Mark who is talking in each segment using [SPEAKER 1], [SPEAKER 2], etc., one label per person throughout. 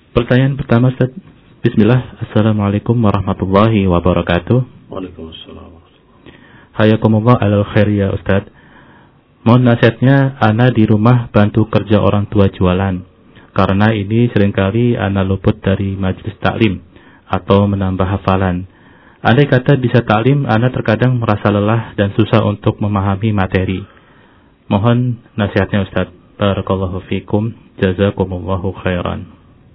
[SPEAKER 1] Pertanyaan pertama, Ustaz. Bismillah. Assalamualaikum warahmatullahi wabarakatuh.
[SPEAKER 2] Waalaikumsalam.
[SPEAKER 1] Hayakumullah alal khair ya Ustaz. Mohon nasihatnya, ana di rumah bantu kerja orang tua jualan. Karena ini seringkali ana luput dari majelis taklim atau menambah hafalan. Andai kata bisa taklim, ana terkadang merasa lelah dan susah untuk memahami materi. Mohon nasihatnya Ustaz. Barakallahu fikum. Jazakumullahu khairan.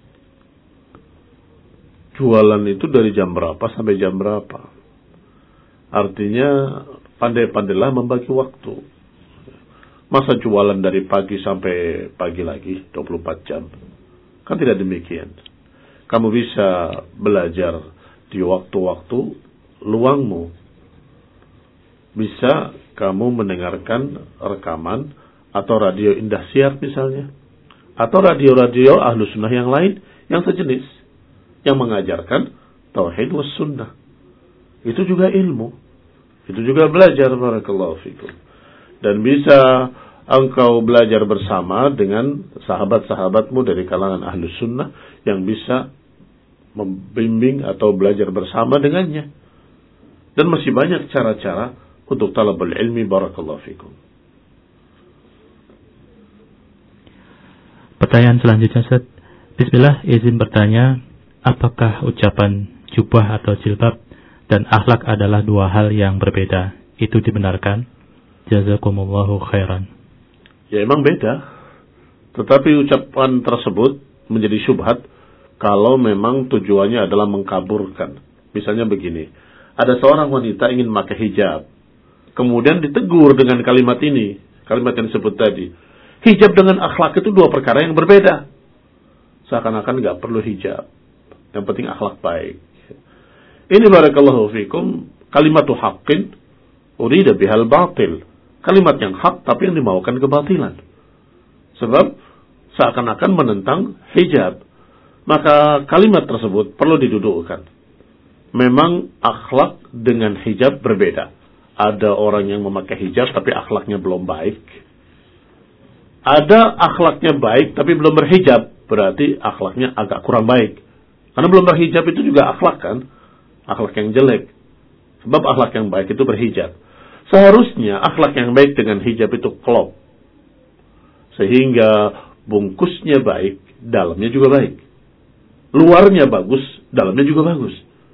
[SPEAKER 2] Jualan itu dari jam berapa sampai jam berapa? Artinya pandai-pandailah membagi waktu. Masa jualan dari pagi sampai pagi lagi 24 jam? Kan tidak demikian. Kamu bisa belajar di waktu-waktu luangmu. Bisa kamu mendengarkan rekaman atau radio Indahsiar misalnya, atau radio-radio Ahlu Sunnah yang lain yang sejenis, yang mengajarkan tauhid was sunnah. Itu juga ilmu, itu juga belajar. Barakallahu fikum. Dan bisa engkau belajar bersama dengan sahabat-sahabatmu dari kalangan Ahlu Sunnah yang bisa membimbing atau belajar bersama dengannya. Dan masih banyak cara-cara untuk talabul ilmi. Barakallahu fikum.
[SPEAKER 1] Pertanyaan selanjutnya, Ustaz. Bismillah, izin bertanya, apakah ucapan jubah atau jilbab dan akhlak adalah dua hal yang berbeda? Itu dibenarkan? Jazakumullahu khairan.
[SPEAKER 2] Ya emang beda. Tetapi ucapan tersebut menjadi syubhat kalau memang tujuannya adalah mengkaburkan. Misalnya begini, ada seorang wanita ingin memakai hijab, kemudian ditegur dengan kalimat ini, kalimat yang disebut tadi. Hijab dengan akhlak itu dua perkara yang berbeda. Seakan-akan nggak perlu hijab, yang penting akhlak baik. Ini barakallahu fikum kalimatu haqqin urida bihal batil. Kalimat yang hak tapi yang dimaukan kebatilan. Sebab seakan-akan menentang hijab. Maka kalimat tersebut perlu didudukkan. Memang akhlak dengan hijab berbeda. Ada orang yang memakai hijab tapi akhlaknya belum baik. Ada akhlaknya baik tapi belum berhijab. Berarti akhlaknya agak kurang baik. Karena belum berhijab itu juga akhlak kan? Akhlak yang jelek. Sebab akhlak yang baik itu berhijab. Seharusnya akhlak yang baik dengan hijab itu klop. Sehingga bungkusnya baik, dalamnya juga baik. Luarnya bagus, dalamnya juga bagus.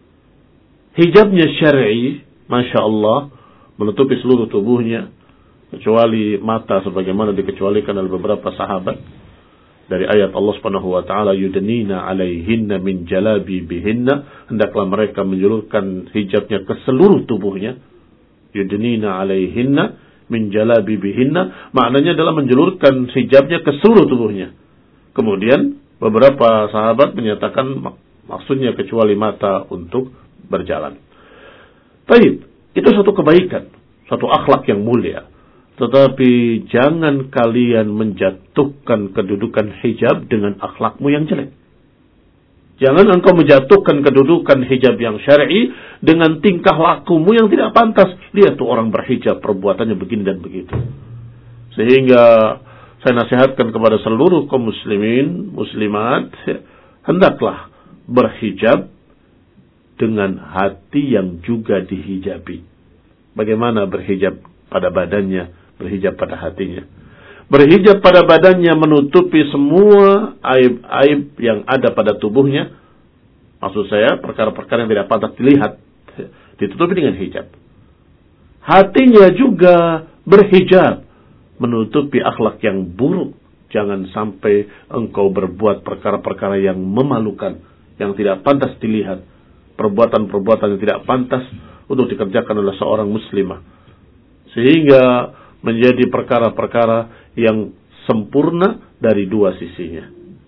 [SPEAKER 2] Hijabnya syar'i, Masya Allah, menutupi seluruh tubuhnya, kecuali mata sebagaimana dikecualikan oleh beberapa sahabat. Dari ayat Allah Subhanahu wa taala, yudnina 'alaihinna min jalabibihinna, hendaklah mereka menjulurkan hijabnya ke seluruh tubuhnya. Yudnina 'alaihinna min jalabibihinna, maknanya adalah menjulurkan hijabnya ke seluruh tubuhnya. Kemudian beberapa sahabat menyatakan maksudnya kecuali mata untuk berjalan. Baik, itu satu kebaikan, satu akhlak yang mulia. Tetapi jangan kalian menjatuhkan kedudukan hijab dengan akhlakmu yang jelek. Jangan engkau menjatuhkan kedudukan hijab yang syar'i dengan tingkah lakumu yang tidak pantas. Lihat tuh orang berhijab, perbuatannya begini dan begitu. Sehingga saya nasihatkan kepada seluruh kaum muslimin, muslimat, hendaklah berhijab dengan hati yang juga dihijabi. Bagaimana berhijab pada badannya, berhijab pada hatinya. Berhijab pada badannya menutupi semua aib-aib yang ada pada tubuhnya. Maksud saya perkara-perkara yang tidak pantas dilihat, ditutupi dengan hijab. Hatinya juga berhijab, menutupi akhlak yang buruk. Jangan sampai engkau berbuat perkara-perkara yang memalukan, yang tidak pantas dilihat. Perbuatan-perbuatan yang tidak pantas untuk dikerjakan oleh seorang muslimah. Sehingga menjadi perkara-perkara yang sempurna dari dua sisinya.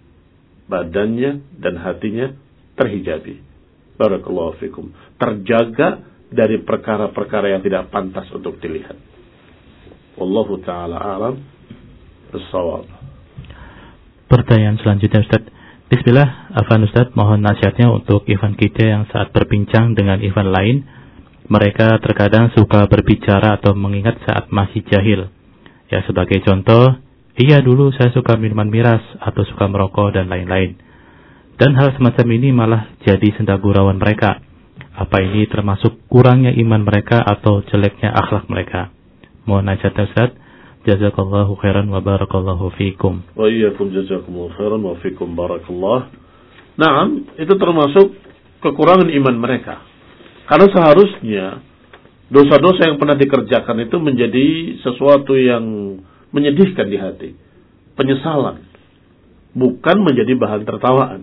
[SPEAKER 2] Badannya dan hatinya terhijabi. Barakallahu fikum. Terjaga dari perkara-perkara yang tidak pantas untuk dilihat. Wallahu ta'ala a'lam bis-shawab.
[SPEAKER 1] Pertanyaan selanjutnya, Ustaz. Bismillah, Afan Ustaz, mohon nasihatnya untuk ikhwan kita yang saat berbincang dengan ikhwan lain, mereka terkadang suka berbicara atau mengingat saat masih jahil. Ya, sebagai contoh, iya dulu saya suka minuman miras atau suka merokok dan lain-lain. Dan hal semacam ini malah jadi senda gurauan mereka. Apa ini termasuk kurangnya iman mereka atau jeleknya akhlak mereka? Mohon nasihatnya Ustaz. Jazakallahu khairan wa barakallahu fikum.
[SPEAKER 2] Wa iyyakum jazakumullahu khairan wa fikum barakallah. Naam, itu termasuk kekurangan iman mereka. Karena seharusnya dosa-dosa yang pernah dikerjakan itu menjadi sesuatu yang menyedihkan di hati. Penyesalan. Bukan menjadi bahan tertawaan.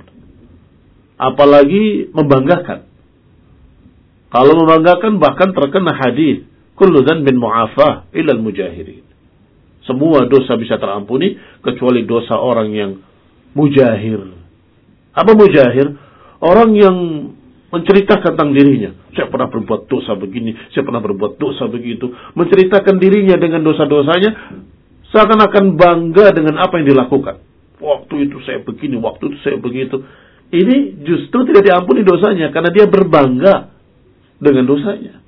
[SPEAKER 2] Apalagi membanggakan. Kalau membanggakan bahkan terkena hadis, kullu dzanbin mu'afah ilal mujahirin. Semua dosa bisa terampuni kecuali dosa orang yang mujahir. Apa mujahir? Orang yang menceritakan tentang dirinya. Saya pernah berbuat dosa begini, saya pernah berbuat dosa begitu. Menceritakan dirinya dengan dosa-dosanya, seakan-akan bangga dengan apa yang dilakukan. Waktu itu saya begini, waktu itu saya begitu. Ini justru tidak diampuni dosanya karena dia berbangga dengan dosanya.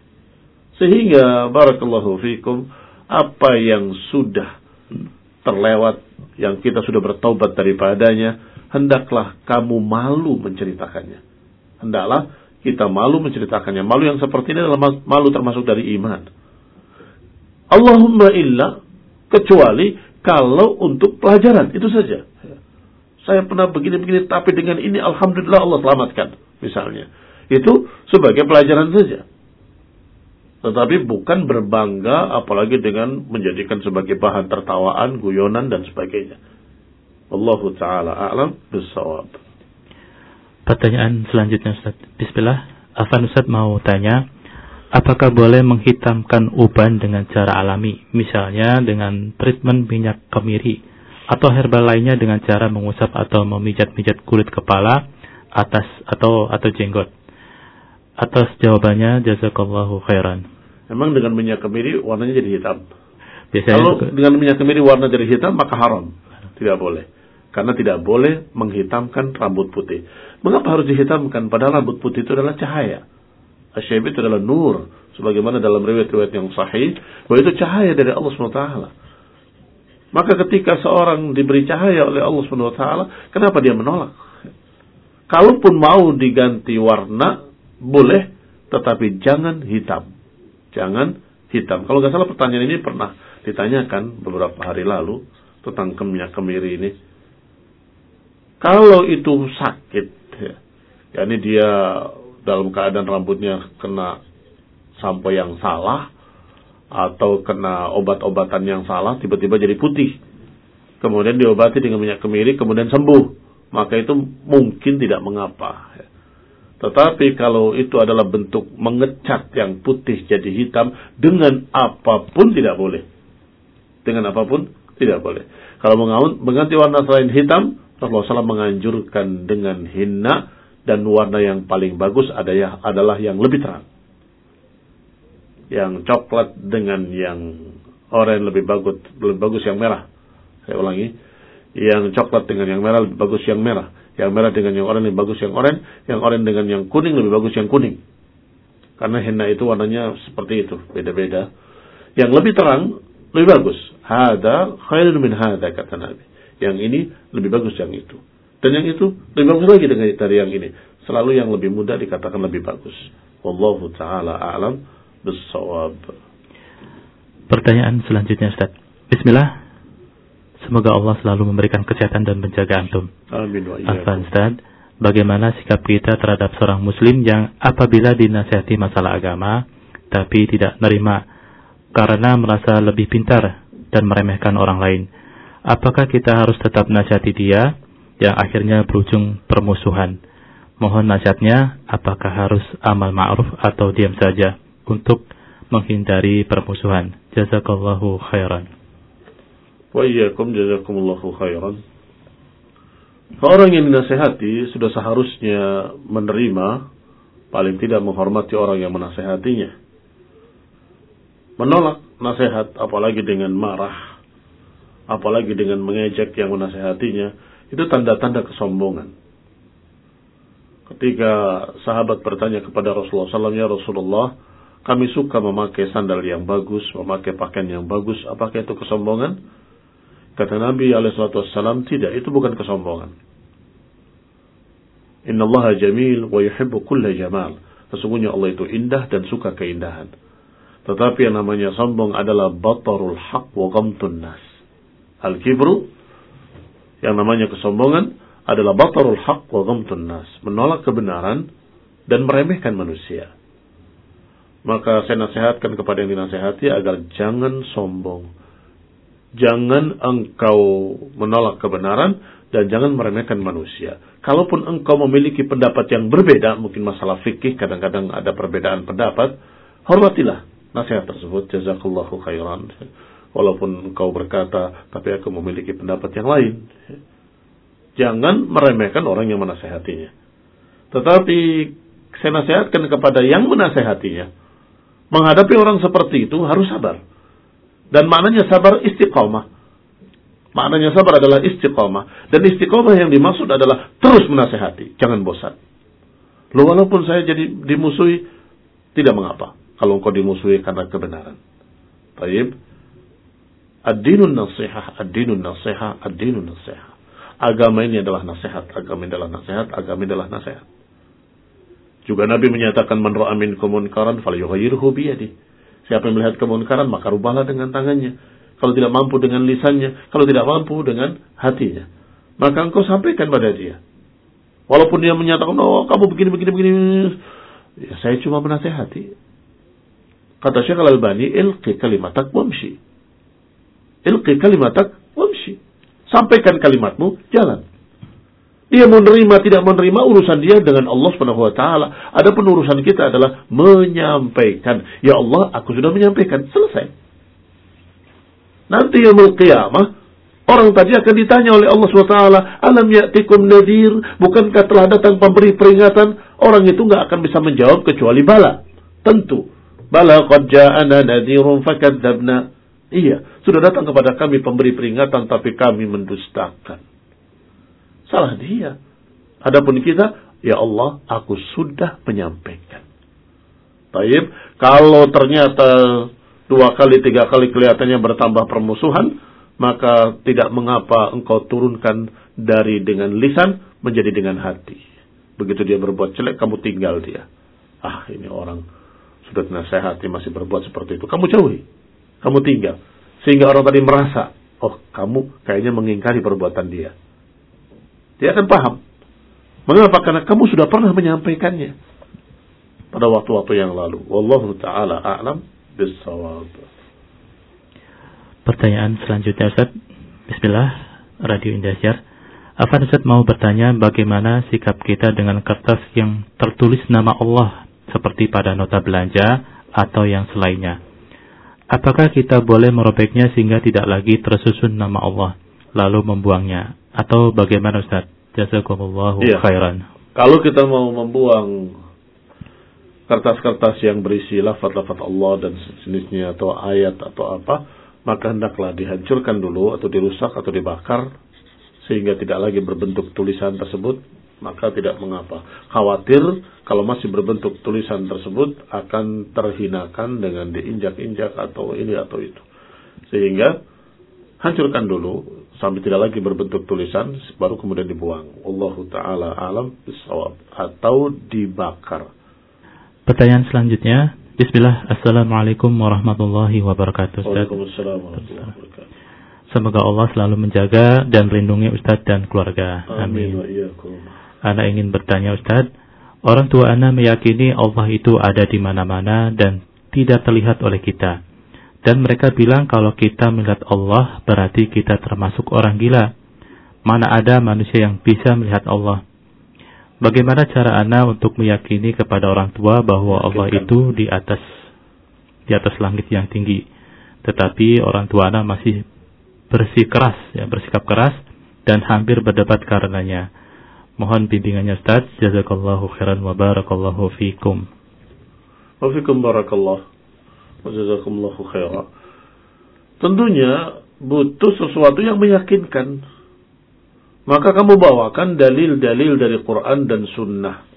[SPEAKER 2] Sehingga barakallahu fikum, apa yang sudah terlewat, yang kita sudah bertaubat daripadanya, hendaklah kamu malu menceritakannya. Hendaklah kita malu menceritakannya. Malu yang seperti ini adalah malu termasuk dari iman. Allahumma illa, kecuali kalau untuk pelajaran, itu saja. Saya pernah begini-begini, tapi dengan ini alhamdulillah Allah selamatkan, misalnya. Itu sebagai pelajaran saja. Tetapi bukan berbangga, apalagi dengan menjadikan sebagai bahan tertawaan, guyonan, dan sebagainya. Wallahu ta'ala a'lam bissawab.
[SPEAKER 1] Pertanyaan selanjutnya Ustaz. Bismillah. Afan Ustaz mau tanya, apakah boleh menghitamkan uban dengan cara alami? Misalnya dengan treatment minyak kemiri, atau herbal lainnya dengan cara mengusap atau memijat-mijat kulit kepala, atas atau jenggot. Atas jawabannya, jazakallahu khairan.
[SPEAKER 2] Memang dengan minyak kemiri warnanya jadi hitam.
[SPEAKER 1] Biasanya
[SPEAKER 2] kalau dengan minyak kemiri warna jadi hitam, maka haram. Tidak boleh. Karena tidak boleh menghitamkan rambut putih. Mengapa harus dihitamkan? Padahal rambut putih itu adalah cahaya. Asy'ib itu adalah nur. Sebagaimana dalam riwayat-riwayat yang sahih, bahwa itu cahaya dari Allah SWT. Maka ketika seorang diberi cahaya oleh Allah SWT, kenapa dia menolak? Kalaupun mau diganti warna, boleh, tetapi jangan hitam. Jangan hitam. Kalau nggak salah pertanyaan ini pernah ditanyakan beberapa hari lalu tentang minyak kemiri ini. Kalau itu sakit, ya ini dia dalam keadaan rambutnya kena sampo yang salah atau kena obat-obatan yang salah, tiba-tiba jadi putih. Kemudian diobati dengan minyak kemiri, kemudian sembuh. Maka itu mungkin tidak mengapa. Tetapi kalau itu adalah bentuk mengecat yang putih jadi hitam, dengan apapun tidak boleh. Dengan apapun tidak boleh. Kalau mengganti warna selain hitam, Rasulullah SAW menganjurkan dengan henna, dan warna yang paling bagus adalah yang lebih terang. Yang coklat dengan yang oranye lebih bagus yang merah. Saya ulangi, yang coklat dengan yang merah lebih bagus yang merah. Yang merah dengan yang oranye lebih bagus yang oranye dengan yang kuning lebih bagus yang kuning. Karena henna itu warnanya seperti itu, beda-beda. Yang lebih terang lebih bagus. Hada khairun min hada, kata Nabi. Yang ini lebih bagus yang itu. Dan yang itu lebih bagus lagi dari yang ini. Selalu yang lebih muda dikatakan lebih bagus. Wallahu ta'ala a'lam bis-shawab.
[SPEAKER 1] Pertanyaan selanjutnya Ustaz. Bismillah. Semoga Allah selalu memberikan kesehatan dan menjaga antum.
[SPEAKER 2] Amin wa iyyakum.
[SPEAKER 1] Afwan Ustaz, bagaimana sikap kita terhadap seorang muslim yang apabila dinasihati masalah agama tapi tidak menerima karena merasa lebih pintar dan meremehkan orang lain? Apakah kita harus tetap nasihati dia yang akhirnya berujung permusuhan? Mohon nasihatnya, apakah harus amal ma'ruf atau diam saja untuk menghindari permusuhan? Jazakallahu khairan.
[SPEAKER 2] Wa iyyakum jazakumullahu khairan. Orang yang dinasihati sudah seharusnya menerima, paling tidak menghormati orang yang menasihatinya. Menolak nasihat, apalagi dengan marah, apalagi dengan mengejek yang menasihatinya, itu tanda-tanda kesombongan. Ketika sahabat bertanya kepada Rasulullah SAW, ya Rasulullah, kami suka memakai sandal yang bagus, memakai pakaian yang bagus, apakah itu kesombongan? Kata Nabi SAW, tidak, itu bukan kesombongan. Innallaha jamil wa yuhibbu kulla jamal. Sesungguhnya Allah itu indah dan suka keindahan. Tetapi yang namanya sombong adalah batarul haq wa ghamtun nas. Al-kibru, yang namanya kesombongan, adalah batarul haq wa ghamtun nas. Menolak kebenaran dan meremehkan manusia. Maka saya nasihatkan kepada yang dinasihati agar jangan sombong. Jangan engkau menolak kebenaran dan jangan meremehkan manusia. Kalaupun engkau memiliki pendapat yang berbeda, mungkin masalah fikih, kadang-kadang ada perbedaan pendapat, hormatilah nasihat tersebut. Jazakallahu khairan. Walaupun engkau berkata, tapi aku memiliki pendapat yang lain. Jangan meremehkan orang yang menasihatinya. Tetapi saya nasihatkan kepada yang menasihatinya, menghadapi orang seperti itu harus sabar. Dan maknanya sabar istiqamah. Maknanya sabar adalah istiqamah. Dan istiqamah yang dimaksud adalah terus menasihati. Jangan bosan. Loh, walaupun saya jadi dimusuhi, tidak mengapa. Kalau engkau dimusuhi karena kebenaran. Baik. Ad-dinun nasihah, ad-dinun nasihah, ad-dinun nasihah. Agama ini adalah nasihat. Agama ini adalah nasihat. Agama ini adalah nasihat. Juga Nabi menyatakan, man ra'a minkum munkaran falyughayyirhu biyadihi. Siapa yang melihat kemunkaran, maka rubahlah dengan tangannya. Kalau tidak mampu dengan lisannya, kalau tidak mampu dengan hatinya, maka engkau sampaikan pada dia. Walaupun dia menyatakan, oh kamu begini. Ya, saya cuma menasihati. Kata Syekh Al-Albani, ilqi kalimatak wamshi. Ilqi kalimatak wamshi. Sampaikan kalimatmu, jalan. Dia menerima, tidak menerima, urusan dia dengan Allah Subhanahu wa taala. Adapun urusan kita adalah menyampaikan. Ya Allah, aku sudah menyampaikan. Selesai. Nanti yaumul qiyamah, orang tadi akan ditanya oleh Allah Subhanahu wa taala, "Alam ya'tikum nadhir?" Bukankah telah datang pemberi peringatan? Orang itu enggak akan bisa menjawab kecuali bala. Tentu. Bala qad ja'ana nadhirun fakadzabna. Iya, sudah datang kepada kami pemberi peringatan tapi kami mendustakan. Salah dia. Adapun kita, ya Allah, aku sudah menyampaikan. Baik, kalau ternyata 2 kali, 3 kali kelihatannya bertambah permusuhan, maka tidak mengapa engkau turunkan dari dengan lisan menjadi dengan hati. Begitu dia berbuat jelek, kamu tinggal dia. Ah, ini orang sudah nasihati masih berbuat seperti itu. Kamu jauhi. Kamu tinggal. Sehingga orang tadi merasa, oh kamu kayaknya mengingkari perbuatan dia. Dia akan paham. Mengapa? Karena kamu sudah pernah menyampaikannya pada waktu-waktu yang lalu. Wallahu ta'ala a'lam bis-shawab.
[SPEAKER 1] Pertanyaan selanjutnya, Ustaz. Bismillah, Radio Indosiar. Afan, Ustaz mau bertanya bagaimana sikap kita dengan kertas yang tertulis nama Allah seperti pada nota belanja atau yang selainnya. Apakah kita boleh merobeknya sehingga tidak lagi tersusun nama Allah lalu membuangnya? Atau bagaimana, Ustaz? Jazakumullahu khairan.
[SPEAKER 2] Kalau kita mau membuang kertas-kertas yang berisi lafaz-lafaz Allah dan sejenisnya atau ayat atau apa, maka hendaklah dihancurkan dulu atau dirusak atau dibakar sehingga tidak lagi berbentuk tulisan tersebut, maka tidak mengapa. Khawatir kalau masih berbentuk tulisan tersebut akan terhinakan dengan diinjak-injak atau ini atau itu. Sehingga hancurkan dulu sampai tidak lagi berbentuk tulisan, baru kemudian dibuang. Wallahu ta'ala alam bisawab. Atau dibakar.
[SPEAKER 1] Pertanyaan selanjutnya. Bismillah. Assalamualaikum warahmatullahi wabarakatuh.
[SPEAKER 2] Waalaikumsalam warahmatullahi wabarakatuh.
[SPEAKER 1] Semoga Allah selalu menjaga dan melindungi Ustadz dan keluarga. Amin. Ana ingin bertanya, Ustadz. Orang tua Ana meyakini Allah itu ada di mana-mana dan tidak terlihat oleh kita. Dan mereka bilang kalau kita melihat Allah berarti kita termasuk orang gila. Mana ada manusia yang bisa melihat Allah. Bagaimana cara Ana untuk meyakini kepada orang tua bahwa Allah itu di atas langit yang tinggi. Tetapi orang tua Ana masih bersikap keras dan hampir berdebat karenanya. Mohon bimbingannya, Ustaz. Jazakallahu khairan wa barakallahu fikum.
[SPEAKER 2] Wa fikum barakallah. Jazakumullahu khairan. Tentunya butuh sesuatu yang meyakinkan. Maka kamu bawakan dalil-dalil dari Quran dan Sunnah.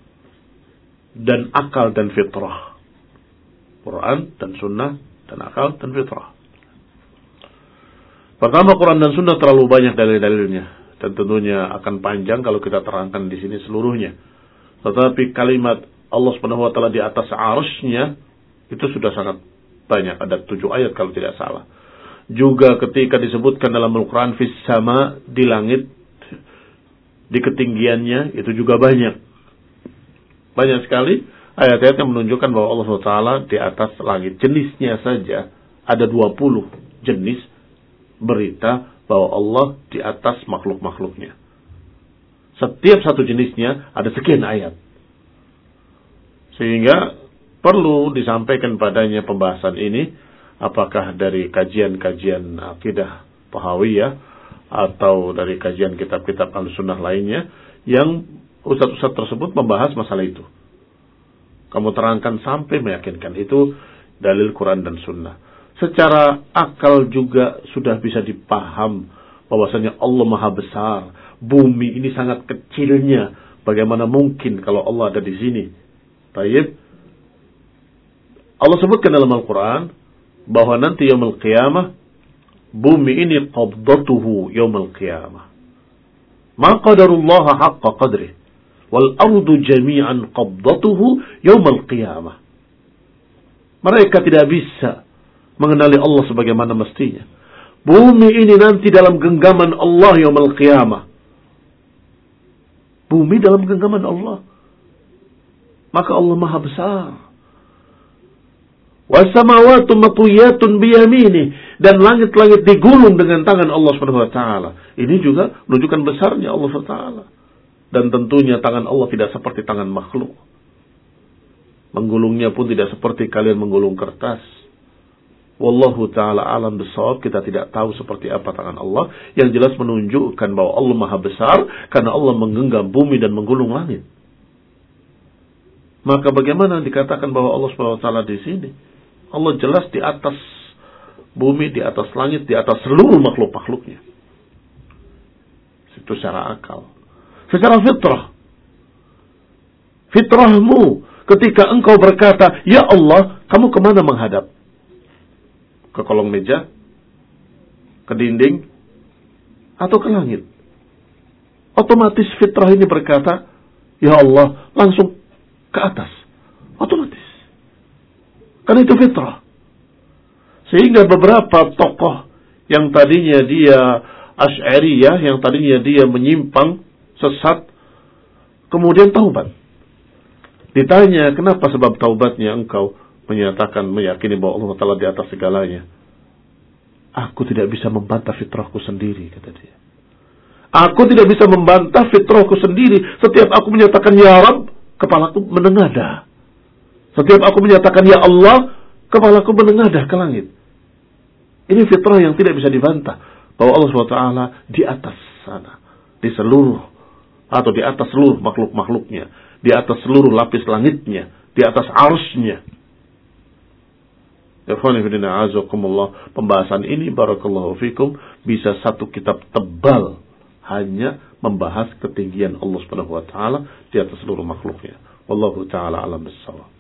[SPEAKER 2] Dan akal dan fitrah. Quran dan Sunnah dan akal dan fitrah. Pertama, Quran dan Sunnah terlalu banyak dalil-dalilnya. dan tentunya akan panjang kalau kita terangkan di sini seluruhnya. Tetapi kalimat Allah Subhanahu wa taala di atas arsy-Nya itu sudah sangat banyak, ada 7 ayat kalau tidak salah. Juga ketika disebutkan dalam Al-Quran fis sama, di langit, di ketinggiannya, itu juga banyak. Banyak sekali ayat-ayat yang menunjukkan bahwa Allah SWT di atas langit. Jenisnya saja ada 20 jenis berita bahwa Allah di atas makhluk-makhluknya. Setiap satu jenisnya ada sekian ayat. Sehingga perlu disampaikan padanya pembahasan ini, apakah dari kajian-kajian akidah Tahawiyah atau dari kajian kitab-kitab Ahlussunnah lainnya yang ustaz-ustaz tersebut membahas masalah itu. Kamu terangkan sampai meyakinkan itu dalil Quran dan Sunnah. Secara akal juga sudah bisa dipaham bahwasanya Allah Maha Besar. Bumi ini sangat kecilnya. Bagaimana mungkin kalau Allah ada di sini? Baik. Allah sebutkan dalam Al-Quran bahwa nanti yaumul qiyamah bumi ini qabdatuhu yaumul qiyamah. Ma qadarullaha haqqa qadrih wal ardu jami'an qabdatuhu yaumul qiyamah. Mereka tidak bisa mengenali Allah sebagaimana mestinya. Bumi ini nanti dalam genggaman Allah yaumul qiyamah. Bumi dalam genggaman Allah. Maka Allah Maha Besar. Wasamawatu matwiyatun biyamini, dan langit-langit digulung dengan tangan Allah Subhanahu wa taala. Ini juga menunjukkan besarnya Allah Subhanahu wa taala. Dan tentunya tangan Allah tidak seperti tangan makhluk. Menggulungnya pun tidak seperti kalian menggulung kertas. Wallahu taala alam bisawab, kita tidak tahu seperti apa tangan Allah. Yang jelas menunjukkan bahwa Allah Maha Besar karena Allah menggenggam bumi dan menggulung langit. Maka bagaimana dikatakan bahwa Allah Subhanahu wa taala di sini? Allah jelas di atas bumi, di atas langit, di atas seluruh makhluk-makhluknya. Itu secara akal. Secara fitrah. Fitrahmu ketika engkau berkata, ya Allah, kamu kemana menghadap? Ke kolong meja? Ke dinding? Atau ke langit? Otomatis fitrah ini berkata, ya Allah, langsung ke atas. Otomatis. Karena itu fitrah. Sehingga beberapa tokoh yang tadinya dia Asy'ariyah, yang tadinya dia menyimpang, sesat, kemudian taubat. Ditanya, kenapa sebab taubatnya engkau menyatakan, meyakini bahwa Allah Ta'ala di atas segalanya? Aku tidak bisa membantah fitrahku sendiri, kata dia. Aku tidak bisa membantah fitrahku sendiri. Setiap aku menyatakan ya Rabb, kepalaku menengadah. Setiap aku menyatakan ya Allah, kepalaku menengadah ke langit. Ini fitrah yang tidak bisa dibantah. Bahwa Allah SWT di atas sana. Di seluruh, atau di atas seluruh makhluk-makhluknya. Di atas seluruh lapis langitnya. Di atas arsy-Nya. Pembahasan ini barakallahu fikum bisa satu kitab tebal hanya membahas ketinggian Allah Subhanahu wa taala di atas seluruh makhluknya. Wallahu taala alam bissawab.